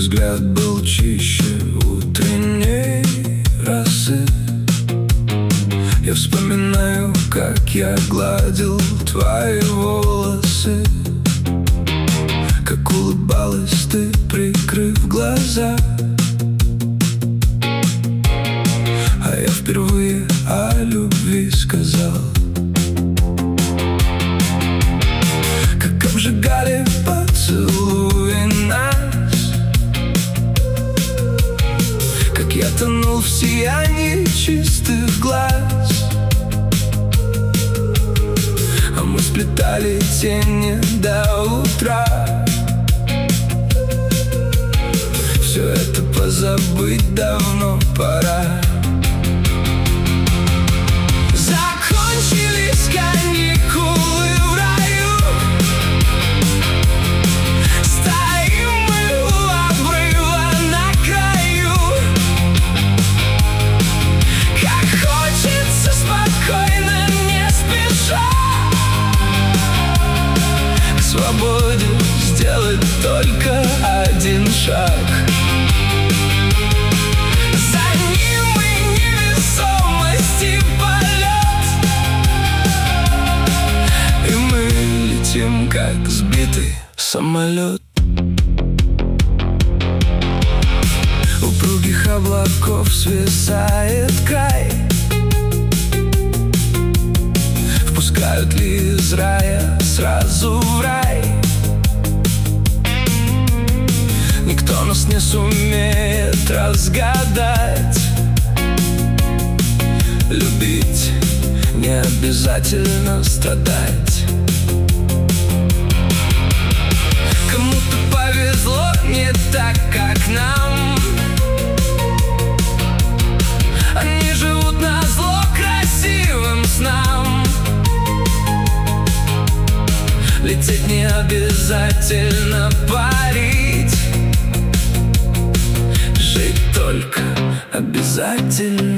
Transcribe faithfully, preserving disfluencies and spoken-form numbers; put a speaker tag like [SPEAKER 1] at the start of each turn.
[SPEAKER 1] взгляд был чище утренней росы. Я вспоминаю, как я гладил твои волосы, как улыбалась ты, прикрыв глаза. А я впервые о любви сказал. Как обжигали поцелуи нас, как я тонул в сиянии чистых глаз. А мы сплетали тени до утра. Все это позабыть давно пора. Закончились каникулы в раю. Стоим мы у обрыва на краю. Как хочется спокойно, не спеша, к свободе сделать только один шаг. Как сбитый самолет. Упругих облаков свисает край. Впускают ли из рая сразу в рай? Никто нас не сумеет разгадать. Любить не обязательно страдать. Кому-то повезло не так, как нам. Они живут назло красивым снам. Лететь не обязательно парить. Жить только обязательно